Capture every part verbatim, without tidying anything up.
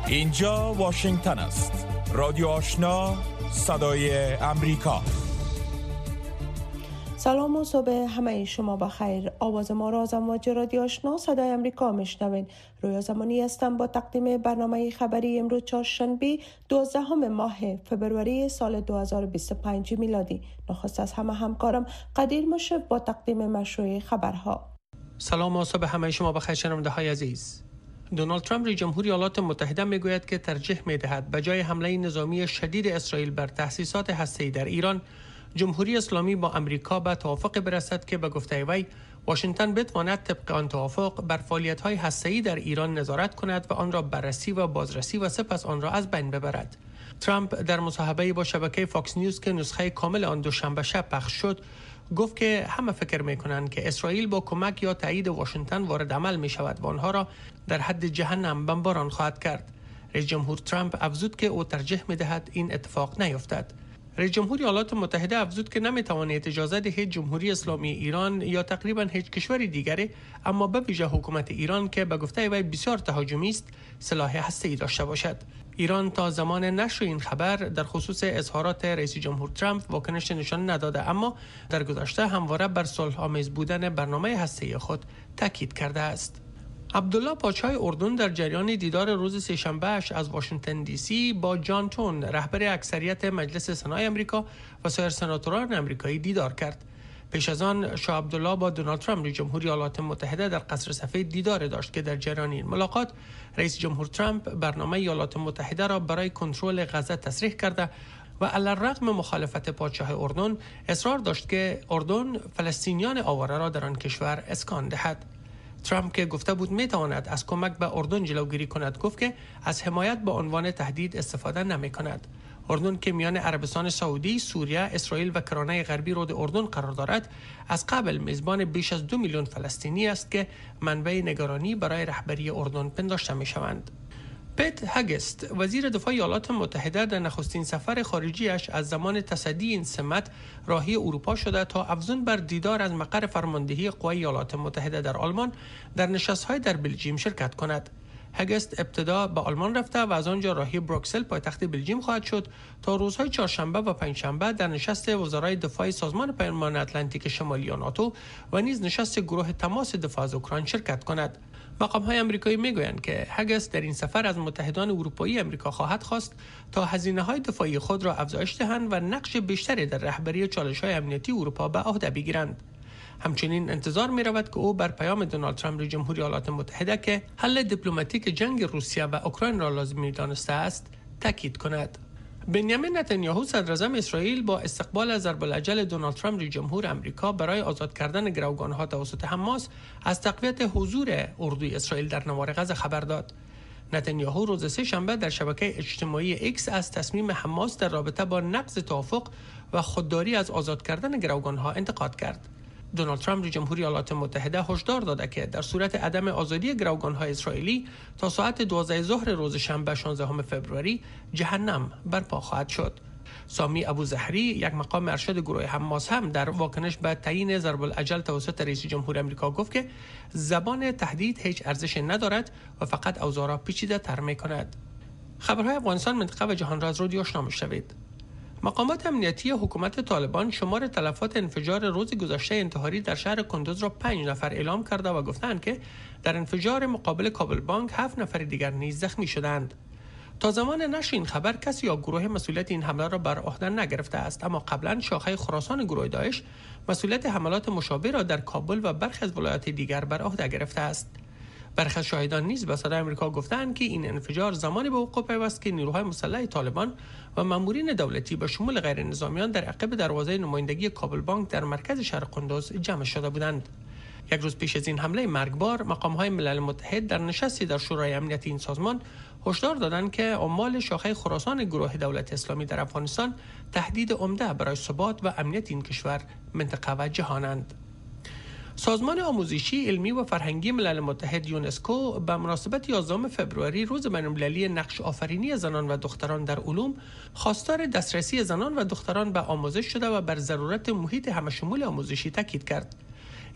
اینجا واشنگتن است. رادیو آشنا، صدای امریکا. سلام و صبح همه شما بخیر. آواز ما را از امواج رادیو آشنا صدای امریکا میشنوین. رویا زمانی هستم با تقدیم برنامه خبری امروز چهارشنبه دوازدهم ماه فبروری سال دو هزار و بیست و پنج میلادی. نخست از همه همکارم قدیر مشرف با تقدیم مشروع خبرها. سلام و صبح همه شما بخیر شنونده های عزیز. دونالد ترامپ رئیس جمهوری ایالات متحده میگوید که ترجیح میدهد به جای حمله نظامی شدید اسرائیل بر تأسیسات هسته‌ای در ایران، جمهوری اسلامی با امریکا به توافق برسد که به گفته وی واشنگتن بتواند طبق آن توافق بر فعالیت‌های هسته‌ای در ایران نظارت کند و آن را بررسی و بازرسی و سپس آن را از بین ببرد. ترامپ در مصاحبه با شبکه فاکس نیوز که نسخه کامل آن دوشنبه شب پخش شد گفت که همه فکر می‌کنند که اسرائیل با کمک یا تایید واشنگتن وارد عمل می‌شود و آنها را در حد جهنم بمباران خواهد کرد. رئیس جمهور ترامپ افزود که او ترجیح می‌دهد این اتفاق نیفتد. رئیس جمهوری ایالات متحده افزود که نمی‌تواند اجازه دهید جمهوری اسلامی ایران یا تقریباً هیچ کشور دیگری، اما به ویژه حکومت ایران که به گفته وی بسیار تهاجمی است، سلاح هسته‌ای داشته باشد. ایران تا زمان نشر این خبر در خصوص اظهارات رئیس جمهور ترامپ واکنش نشان نداده، اما در گذشته همواره بر صلح آمیز بودن برنامه هسته‌ای خود تاکید کرده است. عبدالله پادشاه اردن در جریان دیدار روز سه‌شنبه‌اش از واشنگتن دی سی با جان تون رهبر اکثریت مجلس سنای امریکا و سایر سناتوران امریکایی دیدار کرد. پیش از آن شاه عبدالله با دونالد ترامپ رئیس جمهوری ایالات متحده در قصر سفید دیدار داشت که در جریان این ملاقات رئیس جمهور ترامپ برنامه ایالات متحده را برای کنترل غزه تصریح کرده و علی‌الرغم مخالفت پادشاه اردن اصرار داشت که اردن فلسطینیان آواره را در آن کشور اسکان دهد. ترامپ که گفته بود میتواند از کمک به اردن جلوگیری کند، گفت که از حمایت به عنوان تهدید استفاده نمی کند. اردن که میان عربستان سعودی، سوریه، اسرائیل و کرانه غربی رود اردن قرار دارد، از قبل میزبان بیش از دو میلیون فلسطینی است که منبع نگرانی برای رهبری اردن پنداشته می شوند. پیت هگست وزیر دفاع ایالات متحده در نخستین سفر خارجیش از زمان تصدی این سمت راهی اروپا شده تا افزون بر دیدار از مقر فرماندهی قوای ایالات متحده در آلمان در نشست‌های در بلژیم شرکت کند. هگست ابتدا به آلمان رفته و از آنجا راهی بروکسل پایتخت بلژیم خواهد شد تا روزهای چهارشنبه و پنجشنبه در نشست وزرای دفاع سازمان پیمان اتلانتیک شمالی ناتو و نیز نشست گروه تماس دفاع از اوکراین شرکت کند. مقام‌های آمریکایی میگویند که هگست در این سفر از متحدان اروپایی آمریکا خواهد خواست تا هزینه‌های دفاعی خود را افزایش دهند و نقش بیشتری در رهبری چالش‌های امنیتی اروپا به عهده بگیرند. همچنین انتظار می رود که او بر پیام دونالد ترامپ رئیس جمهوری ایالات متحده که حل دیپلماتیک جنگ روسیه و اوکراین را لازم می دانسته است تاکید کند. بنیامین نتانیاهو صدر اعظم اسرائیل با استقبال ضرب العجل دونالد ترامپ رئیس جمهور آمریکا برای آزاد کردن گروگانها توسط حماس از تقویت حضور اردوی اسرائیل در نوار غزه خبر داد. نتانیاهو روز سه شنبه در شبکه اجتماعی ایکس از تصمیم حماس در رابطه با نقض توافق و خودداری از آزاد کردن گروگانها انتقاد کرد. دونالد ترامپ رئیس جمهوری ایالات متحده هشدار داده که در صورت عدم آزادی گروگان‌های اسرائیلی تا ساعت دوازده ظهر روز شنبه شانزدهم فوریه جهنم برپا خواهد شد. سامی ابوظهری یک مقام ارشد گروه حماس هم در واکنش به تعیین ضرب العجل توسط رئیس جمهور آمریکا گفت که زبان تهدید هیچ ارزش ندارد و فقط اوضاع را پیچیده تر می‌کند. خبرهای افغانستان، منطقه و جهان را از رادیو آشنا می‌شنوید. مقامات امنیتی حکومت طالبان شمار تلفات انفجار روز گذشته انتحاری در شهر کندوز را پنج نفر اعلام کرده و گفتند که در انفجار مقابل کابل بانک هفت نفر دیگر نیز زخمی شدند. تا زمان نشر این خبر کسی یا گروه مسئولیت این حمله را بر عهده نگرفته است، اما قبلا شاخه خراسان گروه داعش مسئولیت حملات مشابه را در کابل و برخی از ولایات دیگر بر عهده گرفته است. برخی از شاهدان نیز به صدای آمریکا گفتند که این انفجار زمانی به وقوع پیوست که نیروهای مسلح طالبان و مامورین دولتی به شمول غیر نظامیان در عقب دروازه نمایندگی کابل بانک در مرکز شهر قندوز جمع شده بودند. یک روز پیش از این حمله مرگبار، مقام‌های ملل متحد در نشستی در شورای امنیتی این سازمان هشدار دادند که عمال شاخه خراسان گروه دولت اسلامی در افغانستان تهدید عمده برای ثبات و امنیت این کشور، منطقه و جهانند. سازمان آموزشی، علمی و فرهنگی ملل متحد یونسکو به مناسبت یازدهم فوریه روز بین‌المللی نقش آفرینی زنان و دختران در علوم خواستار دسترسی زنان و دختران به آموزش شده و بر ضرورت محیط همشمول آموزشی تاکید کرد.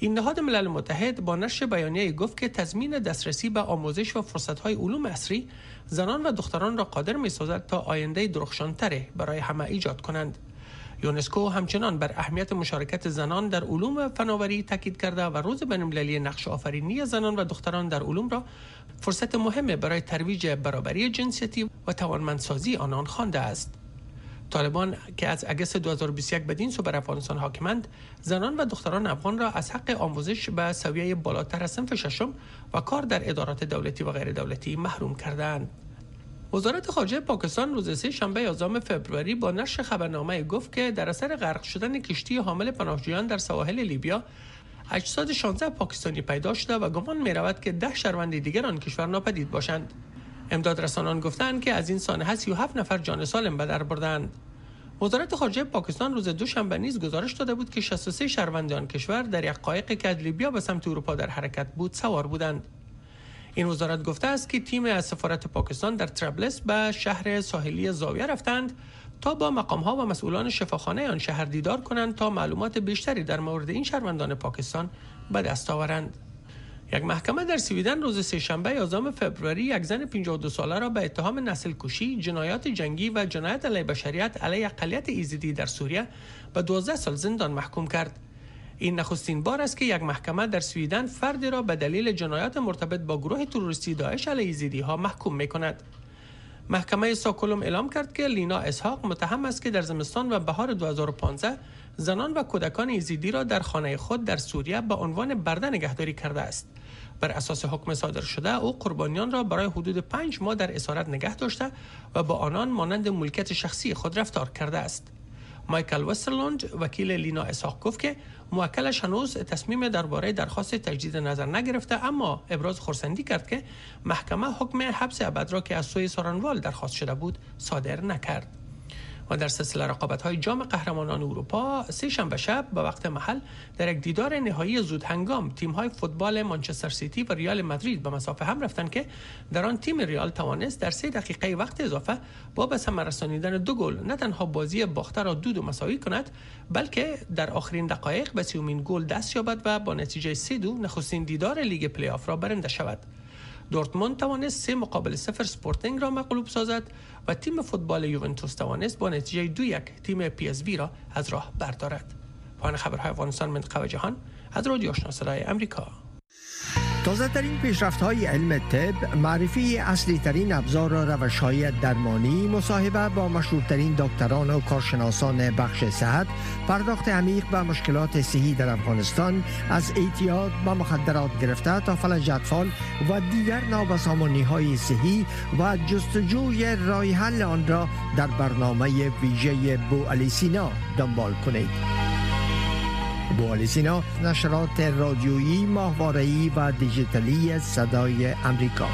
این نهاد ملل متحد با نشر بیانیه گفت که تضمین دسترسی به آموزش و فرصت‌های علوم عصری زنان و دختران را قادر می‌سازد تا آینده درخشان‌تری برای همه ایجاد کنند. یونسکو همچنان بر اهمیت مشارکت زنان در علوم و فناوری تاکید کرده و روز بین‌المللی نقش آفرینی زنان و دختران در علوم را فرصت مهمی برای ترویج برابری جنسیتی و توانمندسازی آنان خوانده است. طالبان که از اگست دو هزار و بیست و یک بدین سو بر افغانستان حاکمند، زنان و دختران افغان را از حق آموزش به سویه بالاتر از صنف ششم و کار در ادارات دولتی و غیر دولتی محروم کردند. وزارت خارجه پاکستان روز سه شنبه یازدهم فوریه با نشر خبرنامه گفت که در اثر غرق شدن کشتی حامل پناهجویان در سواحل لیبیا اجساد شانزده پاکستانی پیدا شده و گمان می رود که ده شهروند دیگر آن کشور ناپدید باشند. امداد رسانان گفتند که از این سانحه سی و هفت نفر جان سالم به در بردند. وزارت خارجه پاکستان روز دوشنبه نیز گزارش داده بود که شصت و سه شهروند آن کشور در یک قایقی که از لیبیا به سمت اروپا در حرکت بود سوار بودند. این وزارت گفته است که تیم از سفارت پاکستان در طرابلس به شهر ساحلی زاویه رفتند تا با مقام‌ها و مسئولان شفاخانه آن شهر دیدار کنند تا معلومات بیشتری در مورد این شهروندان پاکستان به دست آورند. یک محکمه در سویدن روز سه شنبه یازدهم فوریه یک زن پنجاه و دو ساله را به اتهام نسل کشی، جنایات جنگی و جنایت علیه بشریت علیه اقلیت ایزدی در سوریه به دوازده سال زندان محکوم کرد. این نخستین بار است که یک محکمه در سویدن فردی را به دلیل جنایات مرتبط با گروه تروریستی داعش علیه یزیدی ها محکوم می کند. محکمه استکهلم اعلام کرد که لینا اسحاق متهم است که در زمستان و بهار دو هزار و پانزده زنان و کودکان یزیدی را در خانه خود در سوریه به عنوان برده نگهداری کرده است. بر اساس حکم صادر شده او قربانیان را برای حدود پنج ماه در اسارت نگه داشته و با آنان مانند ملکیت شخصی خود رفتار کرده است. مایکل وسترلند وکیل لینا اسحاق گفت که موکلش هنوز تصمیم درباره درخواست تجدید نظر نگرفته، اما ابراز خرسندی کرد که محکمه حکم حبس ابد را که از سوی سارنوال درخواست شده بود صادر نکرد. و در سلسله رقابت‌های جام قهرمانان اروپا سه شنبه شب به وقت محل در یک دیدار نهایی زود هنگام تیم‌های فوتبال مانچستر سیتی و ریال مادرید به مسافه هم رفتند که در آن تیم ریال توانست در سه دقیقه وقت اضافه با به ثمر رسانیدن دو گل نه تنها بازی باخته را دو دو مساوی کند، بلکه در آخرین دقایق به سومین گل دست یابد و با نتیجه سه دو نخستین دیدار لیگ پلی آف را برنده شود. دورتموند توانست سه مقابل صفر سپورتینگ را مغلوب سازد و تیم فوتبال یوونتوس توانست با نتیجه دو یک تیم پی اس وی را از راه بردارد. پایان خبرهای افغانستان منطقه و جهان از رادیو آشنا صدای امریکا. تازه ترین پیشرفت های علم طب، معرفی اصلی ترین ابزار و روش های درمانی، مصاحبه با مشهورترین دکتران و کارشناسان بخش صحت، پرداخت عمیق به مشکلات صحی در افغانستان از اعتیاد به مخدرات گرفته تا فلج اطفال و دیگر نابسامانی های صحی و جستجوی راه حل آن را در برنامه ویژه بوعلی سینا دنبال کنید. بوعلی سینا، نشرات رادیویی، ماهواره‌ای و دیجیتالی صدای امریکا.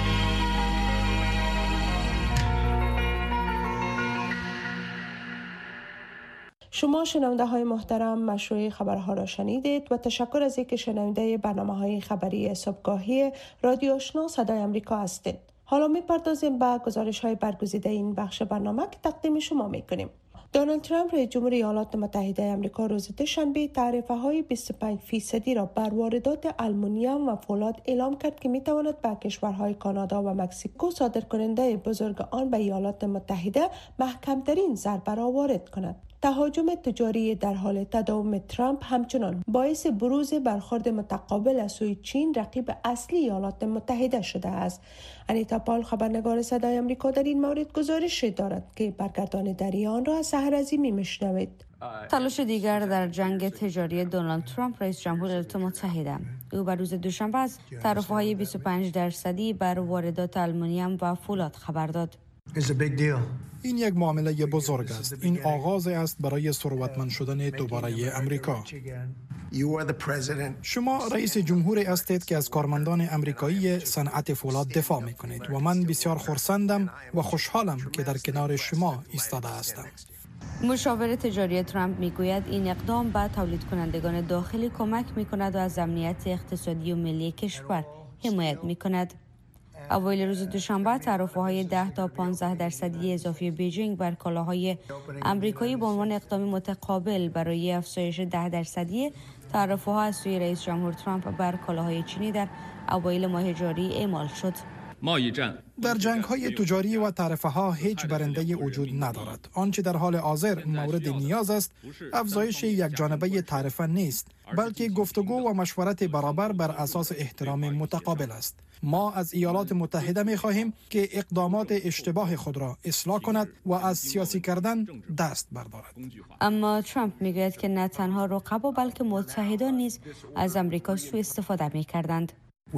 شما شنونده های محترم، مشروع خبرها را شنیدید و تشکر از اینکه شنونده برنامه های خبری صبحگاهی رادیو آشنا صدای امریکا هستید. حالا می پردازیم به گزارش های برگزیده این بخش برنامه که تقدیم شما می کنیم. دونالد ترامپ رئیس جمهور ایالات متحده آمریکا روز دوشنبه تعرفه های بیست و پنج درصدی را بر واردات آلومینیوم و فولاد اعلام کرد که می تواند به کشورهای کانادا و مکزیکو صادرکننده بزرگ آن به ایالات متحده محکم‌ترین ضربه را وارد کند. تهاجم تجاری در حال تداوم ترامپ همچنان باعث بروز برخورد متقابل از سوی چین، رقیب اصلی ایالات متحده شده است. انیتا پال، خبرنگار صدای آمریکا، در این مورد گزارش دارد که برگردان دری آن را از سحر عظیمی میشنوید. تلاش دیگر در جنگ تجاری دونالد ترامپ رئیس جمهور ایالات متحده. او بر روز دوشنبه از تعرفه‌های بیست و پنج درصدی بر واردات آلومینیوم و فولاد خبر داد. این یک معامله بزرگ است. این آغاز است برای ثروتمند شدن دوباره امریکا. شما رئیس جمهوری هستید که از کارمندان امریکایی صنعت فولاد دفاع می‌کنید و من بسیار خرسندم و خوشحالم که در کنار شما ایستاده هستم. مشاور تجاری ترامپ میگوید این اقدام به تولید کنندگان داخلی کمک می‌کند و از امنیت اقتصادی و ملی کشور حمایت می‌کند. اوایل روز دوشنبه تعرفه‌های ده تا پانزده درصدی اضافی بیجینگ بر کالاهای آمریکایی به عنوان اقدام متقابل برای افزایش ده درصدی تعرفه‌ها از سوی رئیس جمهور ترامپ بر کالاهای چینی در اوایل ماه جاری اعمال شد. در جنگ‌های تجاری و تعرفه‌ها هیچ برنده وجود ندارد. آنچه در حال حاضر مورد نیاز است، افزایش یکجانبه تعرفه نیست، بلکه گفتگو و مشورت برابر بر اساس احترام متقابل است. ما از ایالات متحده می‌خواهیم که اقدامات اشتباه خود را اصلاح کند و از سیاسی کردن دست بردارد. اما ترامپ می‌گوید که نه تنها رقبا بلکه متحدان نیز از امریکا سوء استفاده می‌کردند.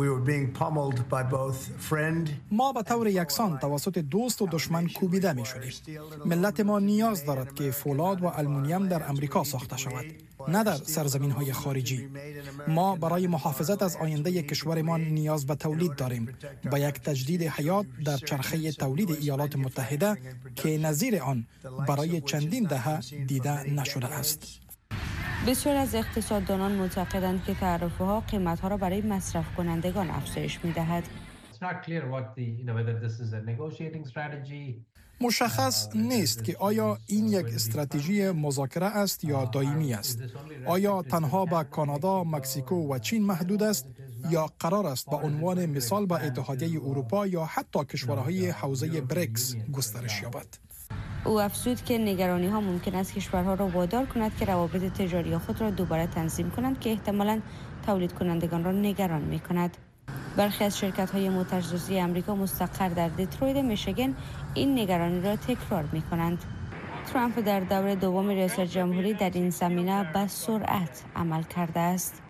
ما به طور یکسان توسط دوست و دشمن کوبیده می شدیم. ملت ما نیاز دارد که فولاد و آلومینیوم در امریکا ساخته شود، نه در سرزمین های خارجی. ما برای محافظت از آینده کشورمان نیاز به تولید داریم، با یک تجدید حیات در چرخه تولید ایالات متحده که نظیر آن برای چندین دهه دیده نشده است. بسیار از اقتصاددانان معتقدند که تعرفه‌ها قیمت‌ها را برای مصرف کنندگان افزایش می‌دهد. مشخص نیست که آیا این یک استراتژی مذاکره است یا دائمی است. آیا تنها به کانادا، مکزیکو و چین محدود است یا قرار است به عنوان مثال به اتحادیه اروپا یا حتی کشورهای حوزه بریکس گسترش یابد؟ او افزود که نگرانی ها ممکن است کشورها را وادار کند که روابط تجاری خود را دوباره تنظیم کنند که احتمالاً تولید کنندگان را نگران می کند. برخی از شرکت های متخصصی امریکا مستقر در دیترویت میشیگان این نگرانی را تکرار می کنند. ترامپ در دور دوم ریاست جمهوری در این زمینه به سرعت عمل کرده است.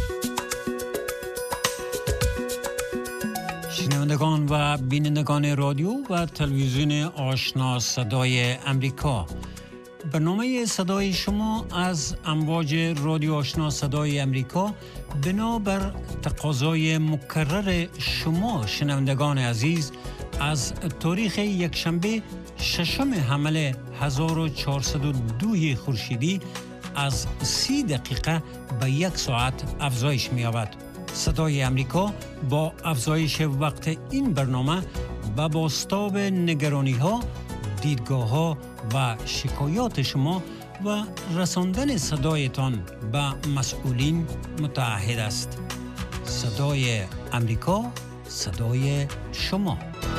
شنوندگان و بینندگان رادیو و تلویزیون آشنا صدای امریکا، برنامه صدای شما از امواج رادیو آشنا صدای امریکا بنابر تقاضای مکرر شما شنوندگان عزیز از تاریخ یکشنبه ششم حمل هزار و چهارصد و دو خورشیدی از سی دقیقه به یک ساعت افزایش می‌یابد. صدای امریکا با افزایش وقت این برنامه به بازتاب نگرانی‌ها، دیدگاه‌ها و شکایات شما و رساندن صدایتان به مسئولین متعهد است. صدای امریکا، صدای شما.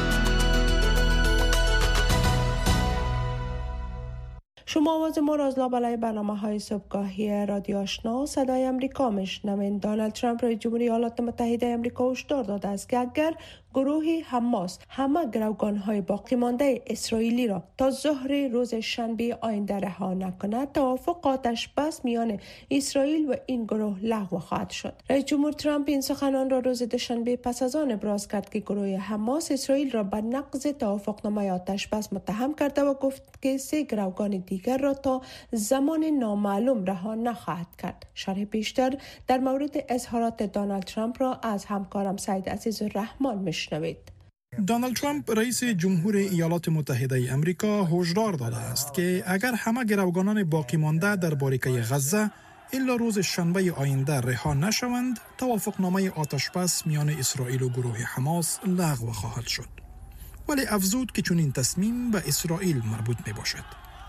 شما آواز ما را از لابلای برنامه های صبحگاهی رادیو آشنا صدای امریکا میشنوید. دونالد ترامپ رئیس جمهوری ایالات متحده امریکا هشدار داده است که اگر گروهی حماس همه گروگان های باقی مانده اسرائیلی را تا ظهر روز شنبه آینده رها نکند، توافق آتش بس میان اسرائیل و این گروه لغو خواهد شد. رئیس جمهور ترامپ این سخنان را روز دوشنبه پس از آن ابراز کرد که گروه حماس اسرائیل را به نقض توافقنامه آتش بس متهم کرده و گفت که سه گروگان دیگر را تا زمان نامعلوم رها نخواهد کرد. شرح بیشتر در مورد اظهارات دونالد ترامپ را از همکارم سعید عزیزالرحمن می‌شنوید. دونالد ترامپ رئیس جمهور ایالات متحده امریکا هشدار داده است که اگر همه گروگانان باقی مانده در باریکه غزه الا روز شنبه آینده رها نشوند، توافقنامه آتشبس میان اسرائیل و گروه حماس لغو خواهد شد. ولی افزود که چون این تصمیم به اسرائیل مربوط می باشد.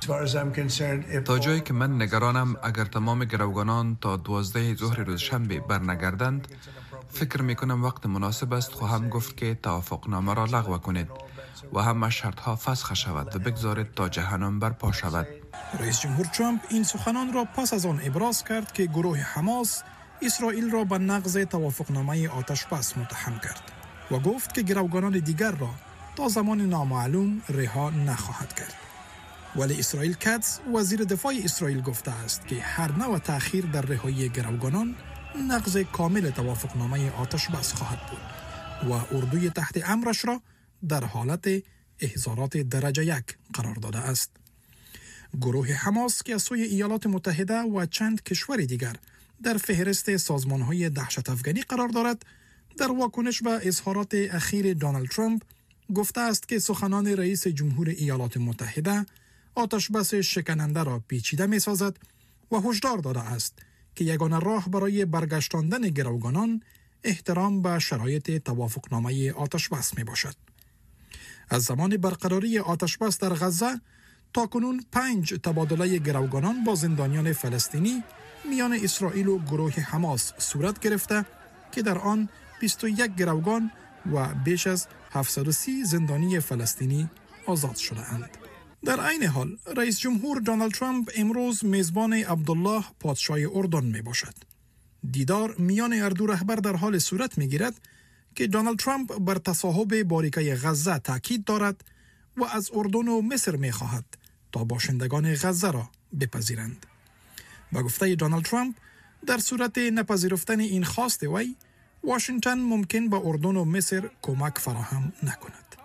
تا جایی که من نگرانم، اگر تمام گروگانان تا دوازده ظهر روز شنبه برنگردند، فکر می کنم وقت مناسب است خواهم گفت که توافقنامه را لغو کنید و همه شرطها فسخ شود و بگذارید تا جهنم برپا شود. رئیس جمهور ترامپ این سخنان را پس از آن ابراز کرد که گروه حماس اسرائیل را به نقض توافقنامه آتشبس متهم کرد و گفت که گروگانان دیگر را تا زمان نامعلوم رها نخواهد کرد. ولی اسرائیل کاتس وزیر دفاع اسرائیل گفته است که هر نوع تأخیر در رهایی گروگانان نقض کامل توافقنامه آتشبس خواهد بود و اردوی تحت امرش را در حالت احضارات درجه یک قرار داده است. گروه حماس که از سوی ایالات متحده و چند کشور دیگر در فهرست سازمان‌های دهشت افغانی قرار دارد، در واکنش به اظهارات اخیر دونالد ترامپ گفته است که سخنان رئیس جمهور ایالات متحده آتشبس شکننده را پیچیده می سازد و هشدار داده است که یگانه راه برای برگشتاندن گروگانان احترام به شرایط توافقنامه آتشبس می باشد. از زمان برقراری آتشبس در غزه تا کنون پنج تبادله گروگانان با زندانیان فلسطینی میان اسرائیل و گروه حماس صورت گرفته که در آن بیست و یک گروگان و بیش از هفتصد و سی زندانی فلسطینی آزاد شده اند. در عین حال رئیس جمهور دونالد ترامپ امروز میزبان عبدالله پادشاه اردن می باشد. دیدار میان هر دو رهبر در حال صورت می گیرد که دونالد ترامپ بر تصاحب باریکه غزه تاکید دارد و از اردن و مصر می خواهد تا باشندگان غزه را بپذیرند. با گفته دونالد ترامپ در صورت نپذیرفتن این خواست وی، واشنگتن ممکن به اردن و مصر کمک فراهم نکند.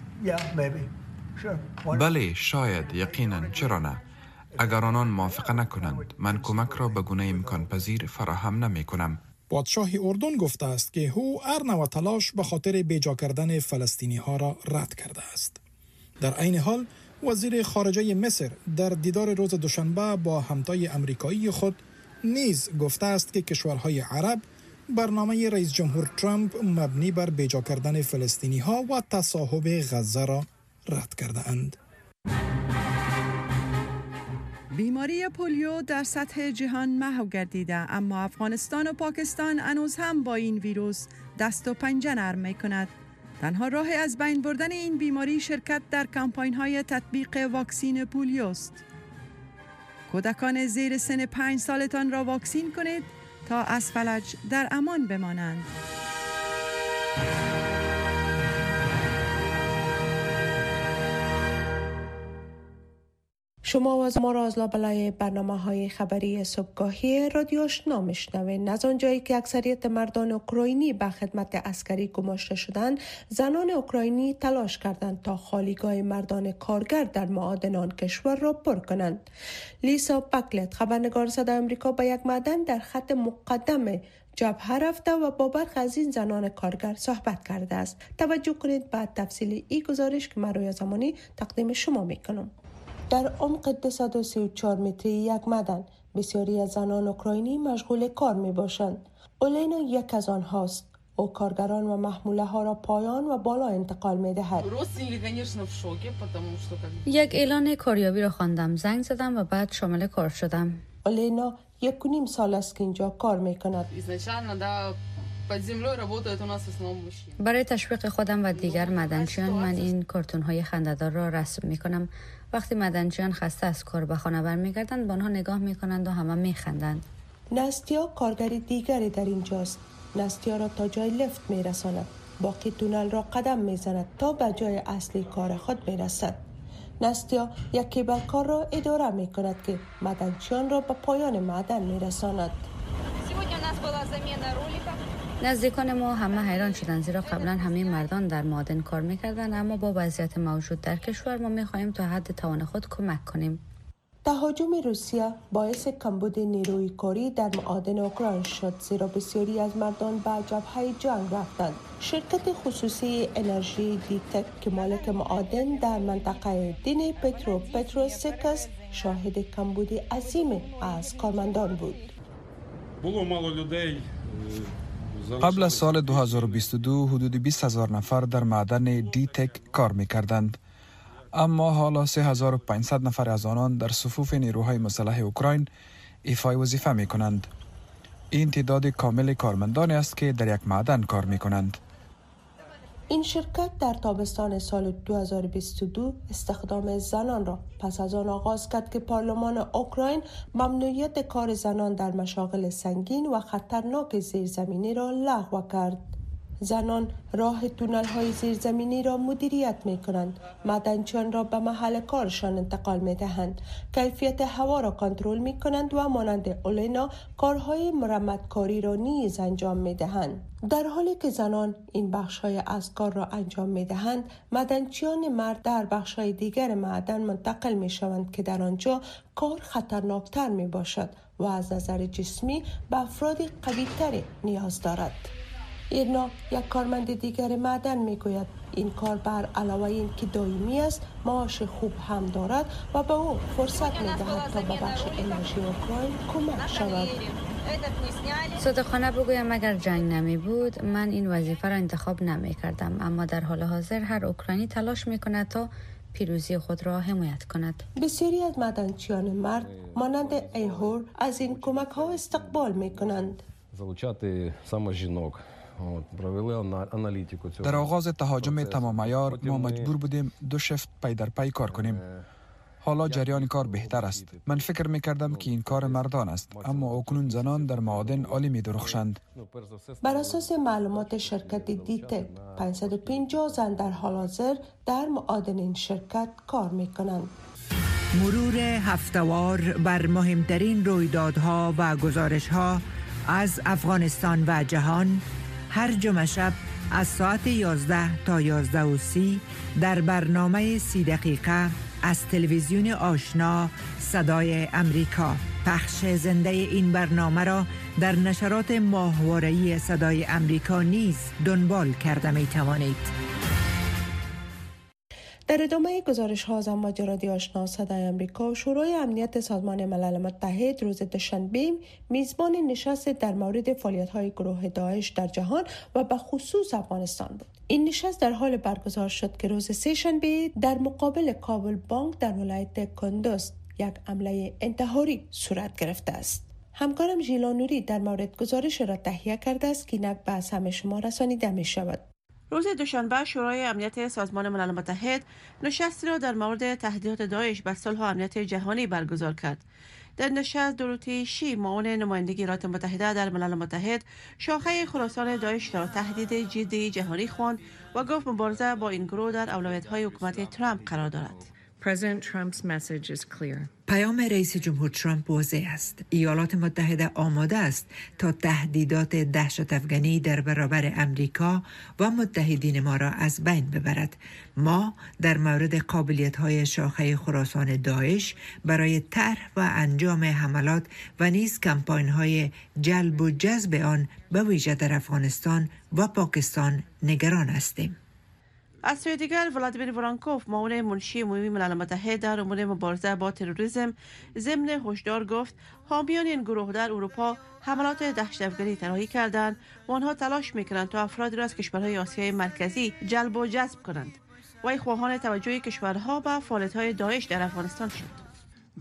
بله، شاید، یقینا، چرا نه؟ اگر آنان موافقه نکنند، من کمک را به گونه امکان پذیر فراهم نمی کنم. پادشاه اردن گفته است که او هر نوع تلاش به خاطر بیجا کردن فلسطینی ها را رد کرده است. در عین حال وزیر خارجه مصر در دیدار روز دوشنبه با همتای امریکایی خود نیز گفته است که کشورهای عرب برنامه رئیس جمهور ترامپ مبنی بر بیجا کردن فلسطینی ها و تصاحب غزه را رد کرده اند. بیماری پولیو در سطح جهان محو گردیده، اما افغانستان و پاکستان هنوز هم با این ویروس دست و پنجه نرم می کند. تنها راه از بین بردن این بیماری شرکت در کمپاین های تطبیق واکسین پولیو است. کودکان زیر سن پنج سالتان را واکسین کنید تا از فلج در امان بمانند. شما از ما را از لابلای برنامه های خبری صبحگاهی رادیو آشنا میشنوید. از آنجایی که اکثریت مردان اوکراینی به خدمت عسکری گماشته شدند، زنان اوکراینی تلاش کردند تا خالیگاه مردان کارگر در معادن کشور را پر کنند. لیسا بکلت، خبرنگار صدای آمریکا، به یک معدن در خط مقدم جبهه رفته و با برخی از این زنان کارگر صحبت کرده است. توجه کنید بعد تفصیل این گزارش که من رویا زمانی تقدیم شما میکنم. در عمق دویست و سی و چهار متری یک معدن بسیاری از زنان اوکراینی مشغول کار می باشند. اولینا یک از آنهاست. او کارگران و محموله ها را پایان و بالا انتقال می دهد. یک اعلان کاریابی را خواندم، زنگ زدم و بعد شامل کار شدم. اولینا یک و نیم سال است که اینجا کار می کند. برای تشویق خودم و دیگر معدنچیان من این کارتون های خنده‌دار را رسم می کنم. وقتی معدنچیان خسته از کار به خانه برمیگردند، به آنها نگاه می کنند و همه می خندند. نستیا کارگر دیگری در اینجاست. نستیا را تا جای لفت می رساند. باقی تونل را قدم می زند تا به جای اصلی کار خود می رسد. نستیا یک کیبل کار را اداره می کند که معدنچیان را به پایان معدن می رساند. نزدیکان ما همه حیران شدند، زیرا قبلا همه مردان در معادن کار میکردند، اما با وضعیت موجود در کشور ما میخواهیم تا حد توان خود کمک کنیم. تهاجم روسیه باعث کمبود نیروی کاری در معادن اوکراین شد، زیرا بسیاری از مردان به جبهه جنگ رفتند. شرکت خصوصی انرژی دیتک که مالک معادن در منطقه دین پترو پتروسکس شاهد کمبود عظیم از کارمندان بود. قبل از سال دو هزار و بیست و دو حدود بیست هزار نفر در معدن دی تک کار می کردند. اما حالا سه هزار و پانصد نفر از آنان در صفوف نیروهای مسلح اوکراین ایفای وظیفه می کنند. این تعداد کامل کارمندان است که در یک معدن کار می کنند. این شرکت در تابستان سال دو هزار و بیست و دو استخدام زنان را پس از آن آغاز کرد که پارلمان اوکراین ممنوعیت کار زنان در مشاغل سنگین و خطرناک زیرزمینی را لغو کرد. زنان راه تونل های زیرزمینی را مدیریت می کنند، معدنچیان را به محل کارشان انتقال می دهند، کیفیت هوا را کنترل می کنند و مانند اولینا کارهای مرمتکاری را نیز انجام می دهند. در حالی که زنان این بخش های از کار را انجام می دهند، معدنچیان مرد در بخش های دیگر معدن منتقل می شوند که در آنجا کار خطرناکتر می باشد و از نظر جسمی به افراد قوی تری نیاز دارد. ایرنا یک کارمند دیگر معدن میگوید این کار بر علاوه این که دائمی است، معاش خوب هم دارد و به او فرصت میدهد تا به بخش انرژی اوکراین کمک شود. صادقانه بگویم اگر جنگ نمی بود من این وظیفه را انتخاب نمی کردم، اما در حال حاضر هر اوکراینی تلاش می کند تا پیروزی خود را حمایت کند. بسیاری از معدنچیان مرد مانند ایهور از این کمک ها استقبال می کنند. در آغاز تهاجم تمام عیار ما مجبور بودیم دو شفت پی در پی کار کنیم. حالا جریان کار بهتر است. من فکر می کردم که این کار مردان است، اما اکنون زنان در معادن عالی می درخشند. بر اساس معلومات شرکت دیتک، پانصد و پنجاه زن در حال حاضر در معادن این شرکت کار می کنند. مرور هفته‌وار بر مهمترین رویدادها و گزارش‌ها از افغانستان و جهان هر جمعه شب از ساعت یازده تا یازده و سی در برنامه سی دقیقه از تلویزیون آشنا صدای امریکا. پخش زنده این برنامه را در نشرات ماهواره‌ای صدای امریکا نیز دنبال کرده می توانید. در ادامه گزارش ها از امواج رادیو آشنا صدای امریکا، شورای امنیت سازمان ملل متحد روز دوشنبه میزبان نشست در مورد فعالیت های گروه داعش در جهان و به خصوص افغانستان بود. این نشست در حال برگزار شد که روز سه‌شنبه در مقابل کابل بانک در ولایت کندوز یک حمله انتحاری صورت گرفته است. همکارم ژیلا نوری در مورد گزارش را تهیه کرده است که اینک به همه شما رسانیده می شود. روز دوشنبه شورای امنیت سازمان ملل متحد نشستی را در مورد تهدیدات داعش به صلح و امنیت جهانی برگزار کرد. در نشست دوروتی شی معاون نمایندگی ایالات متحده در ملل متحد شاخه خراسان داعش را تهدید جدی جهانی خواند و گفت مبارزه با این گروه در اولویت‌های حکومت ترامپ قرار دارد. President Trump's message is clear. پیام رئیس جمهور ترامپ واضح است. ایالات متحده آماده است تا تهدیدات دهشت افغانی در برابر امریکا و متحدین ما را از بین ببرد. ما در مورد قابلیت‌های شاخه خراسان داعش برای طرح و انجام حملات و نیز کمپاین‌های جلب و جذب آن به ویژه در افغانستان و پاکستان نگران هستیم. از سوی دیگر ولادیمیر ورانکوف معاون منشی عمومی ملل متحد در امور مبارزه با تروریسم ضمن هشدار گفت حامیان این گروه در اروپا حملات دهشت افغانی طراحی کردند و آنها تلاش میکنند تا افرادی را از کشورهای آسیای مرکزی جلب و جذب کنند. وی خواهان توجه کشورها به فعالیت‌های داعش در افغانستان شد.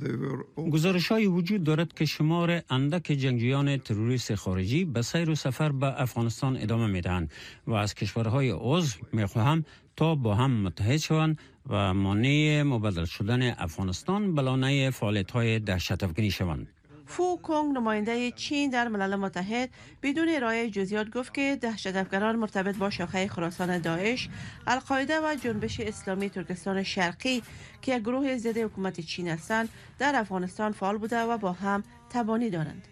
گزارش‌هایی وجود دارد که شمار اندک جنگجویان تروریست خارجی به سیر و سفر به افغانستان ادامه می‌دهند و از کشورهای عضو می‌خواهند تا با هم متحد شوند و مانع مبادله شدن افغانستان به لانه فعالیت‌های دهشت افغانی شوند. فو کونگ نماینده چین در ملل متحد بدون ارائه جزئیات گفت که دهشت افغانان مرتبط با شاخه خراسان داعش، القاعده و جنبش اسلامی ترکستان شرقی که یک گروه ضد حکومت چین هستند در افغانستان فعال بوده و با هم تبانی دارند.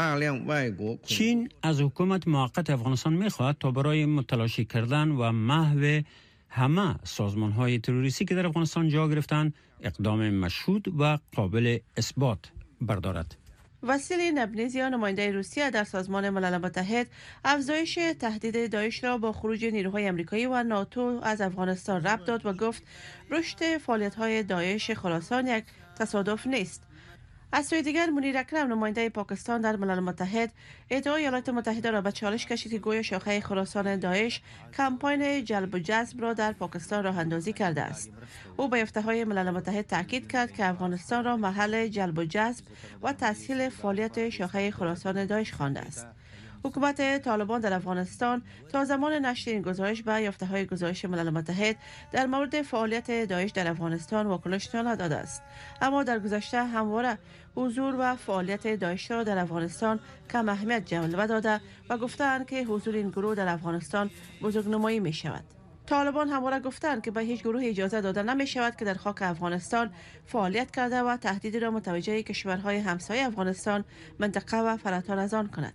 چین از حکومت موقت افغانستان می‌خواهد تا برای متلاشی کردن و محو همه سازمان‌های تروریستی که در افغانستان جا گرفتند اقدام مشروط و قابل اثبات بردارد. وسیلی نبنیزیا نماینده روسیه در سازمان ملل متحد افزایش تهدید داعش را با خروج نیروهای آمریکایی و ناتو از افغانستان ربط داد و گفت رشد فعالیت‌های داعش خراسان یک تصادف نیست. از سوی دیگر منیر اکرم نماینده پاکستان در ملل متحد ادعای ایالات متحده را به چالش کشید که گویا شاخه خراسان داعش کمپاین جلب و جذب را در پاکستان راه اندازی کرده است. او به یافته ملل متحد تاکید کرد که افغانستان را محل جلب و جذب و تسهیل فعالیت شاخه خراسان داعش خوانده است. حکومت طالبان در افغانستان تا زمان نشر این گزارش به یافته‌های گزارش ملل متحد در مورد فعالیت داعش در افغانستان واکنش نداده است، اما در گذشته همواره حضور و فعالیت داعش را در افغانستان کم اهمیت جلوه داده و گفتند که حضور این گروه در افغانستان بزرگنمایی می شود. طالبان همواره گفتند که به هیچ گروه اجازه داده نمی شود که در خاک افغانستان فعالیت کرده و تهدید را متوجه کشورهای همسایه افغانستان، منطقه و فراتر از آن کند.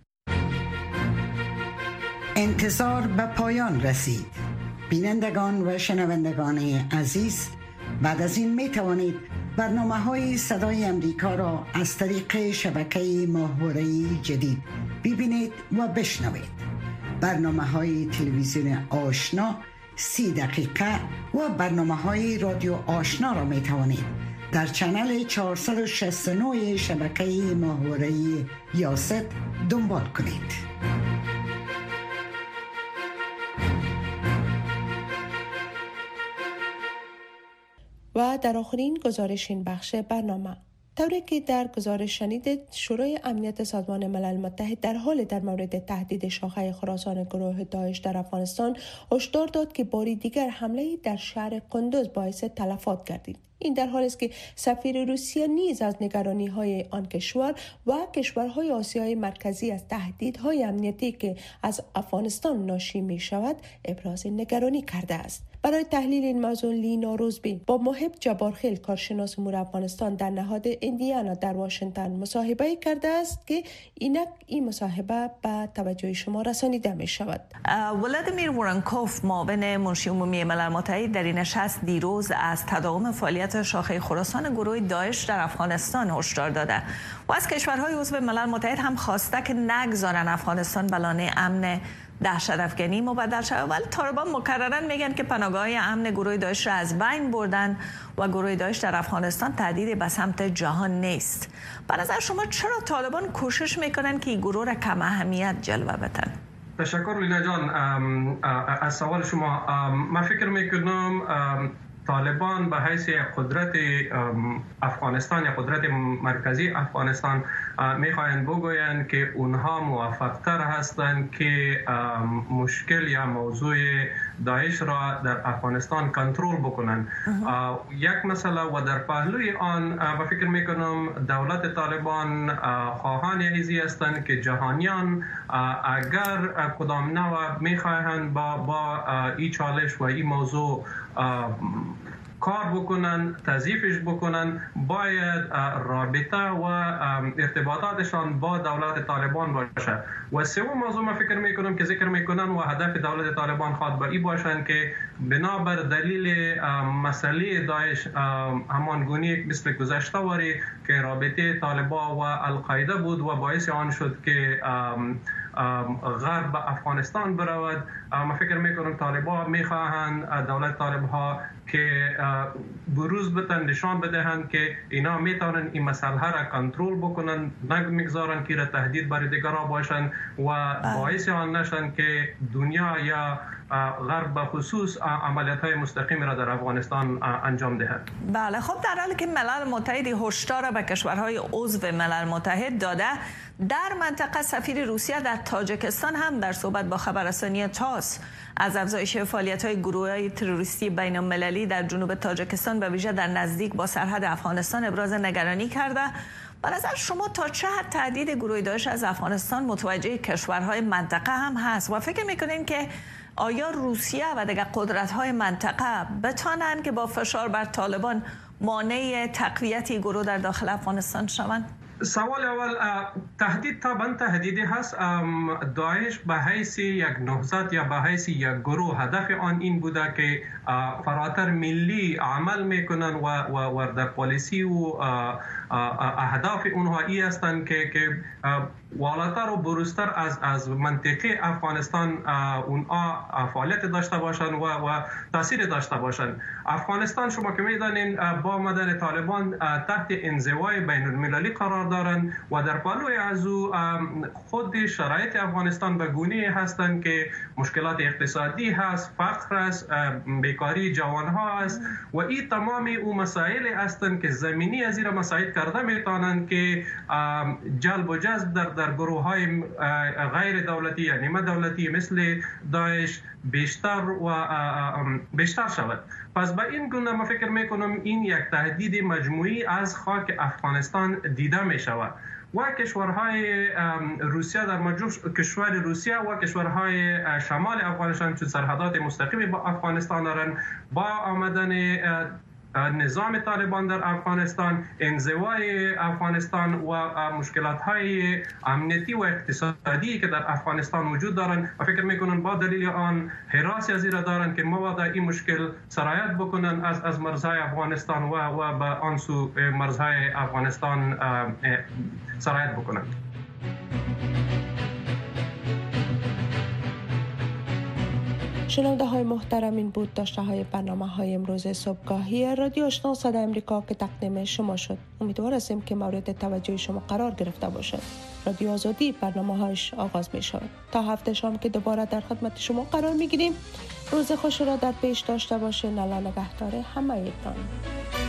انتظار به پایان رسید. بینندگان و شنوندگان عزیز، بعد از این می توانید برنامه های صدای امریکا را از طریق شبکه ماهواره‌ای جدید ببینید و بشنوید. برنامه های تلویزیون آشنا سی دقیقه و برنامه های رادیو آشنا را می توانید در چنل چهارصد و شصت و نه شبکه ماهواره‌ای یاست دنبال کنید. و در آخرین گزارش این بخش برنامه، طوری که در گزارش شنیدید، شورای امنیت سازمان ملل متحد در حال در مورد تهدید شاخه خراسان گروه داعش در افغانستان هشدار داد که باری دیگر حمله در شهر قندوز باعث تلفات گردید. این در حالی است که سفیر روسیه نیز از نگرانی‌های آن کشور و کشورهای آسیای مرکزی از تهدیدهای امنیتی که از افغانستان ناشی می‌شود ابراز نگرانی کرده است. برای تحلیل این موضوع لینا روزبی با محب جبارخیل، کارشناس امور افغانستان در نهاد ایندیانا در واشنگتن مصاحبه کرده است که اینک این مصاحبه به توجه شما رسانیده می شود. ولادیمیر وورنکوف، معاون منشی عمومی ملل متحد، در این نشست دیروز از تداوم فعالیت شاخه خراسان گروه داعش در افغانستان هشدار داده و از کشورهای عضو ملل متحد هم خواسته که نگذارن افغانستان به لانه امن دهشت افغانی مبدل شود. ولی طالبان مکرراً میگن که پناهگاه امن گروه داعش را از بین بردن و گروه داعش در افغانستان تهدیدی به سمت جهان نیست. به نظر شما چرا طالبان کوشش میکنن که این گروه را کم اهمیت جلوه بدن؟ تشکر لینا جان از سوال شما. من فکر میکنم طالبان به حیث قدرت افغانستان یا قدرت مرکزی افغانستان میخواهند بگویند که اونها موفقتر هستند که مشکل یا موضوع داعش را در افغانستان کنترل بکنند. یک مسئله و در پهلوی آن و فکر میکنم دولت طالبان خواهان ایزی هستند که جهانیان اگر کدام نوع میخواهند با با این چالش و این موضوع کار بکنن، تضعیفش بکنن، باید رابطه و ارتباطاتشان با دولت طالبان باشه. و سوم موضوع ما فکر میکنم که ذکر میکنن و هدف دولت طالبان خواد با این باشن که بنابر دلیل مسئله داعش همان گونه مثل گذشته واری که رابطه طالبان و القاعده بود و باعث آن شد که غرب به افغانستان برود. ما فکر میکنم طالبان میخواهند دولت طالبها که بروز بتن، نشان بدهند که اینا میتونن این مسئله را کنترل بکنن، نمیگذارن که را تهدید برای دیگران باشن و باعث آن نشن که دنیا یا غرب به خصوص عملیات های مستقیم را در افغانستان انجام دهد. بله، خب در حالی که ملل متحد هشدار به کشورهای عضو ملل متحد داده، در منطقه سفیر روسیه در تاجیکستان هم در صحبت با خبررسانی تاس از افزایش فعالیت‌های گروه‌های تروریستی بین‌المللی در جنوب تاجیکستان به ویژه در نزدیک با سرحد افغانستان ابراز نگرانی کرده. به نظر شما تا چه حد تهدید گروه داعش از افغانستان متوجه کشورهای منطقه هم هست و فکر می‌کنین که آیا روسیه و دیگر قدرت‌های منطقه بتوانند که با فشار بر طالبان مانع تقویت گروه در داخل افغانستان شوند؟ سوال اول، تهدید طبعا تهدیدی هست. داعش به حیث یک نهضت یا به حیث یک گروه هدف آن این بوده که فراتر ملی عمل میکنن و و در پالیسی و اهداف اونها ای هستند که که والاتر و بروزتر از از منطقه افغانستان اونها فعالیت داشته باشند و و تاثیر داشته باشند. افغانستان شما که میدانین با آمدن طالبان تحت انزوای بین المللی قرار دارند و در پهلوی از او خود شرایط افغانستان به گونه هستند که مشکلات اقتصادی هست، فقر است، بیکاری جوانها است و این تمام او مسائل هستند که زمینی از این مساعد کرده میتونند که جلب و جذب در در گروه های غیر دولتی یا نیمه دولتی مثل داعش بیشتر و بیشتر شود. پس به این گونه ما فکر میکنم این یک تهدید مجموعی از خاک افغانستان دیده می شود و کشورهای روسیه در مجموع کشور روسیه و کشورهای شمال افغانستان چون سرحدات مستقیم با افغانستان دارند، با آمدن نظام طالبان در افغانستان، انزوای افغانستان و مشکلات‌های امنیتی و اقتصادی که در افغانستان وجود دارند و فکر می‌کنم با دلیل آن حراسی از این را دارند که مبادا این مشکل سرایت بکنن از از مرزهای افغانستان و و به آن سو مرزهای افغانستان سرایت بکنند. شنونده های محترم، این بود داشته های برنامه های امروز صبحگاهی رادیو آشنا صدای امریکا که تقدیم شما شد. امیدوار هستیم که مورد توجه شما قرار گرفته باشد. رادیو آزادی برنامه هایش آغاز می شود. تا هفته شام که دوباره در خدمت شما قرار می گیریم. روز خوش را در پیش داشته باشین. الله نگهدار همه ایتان.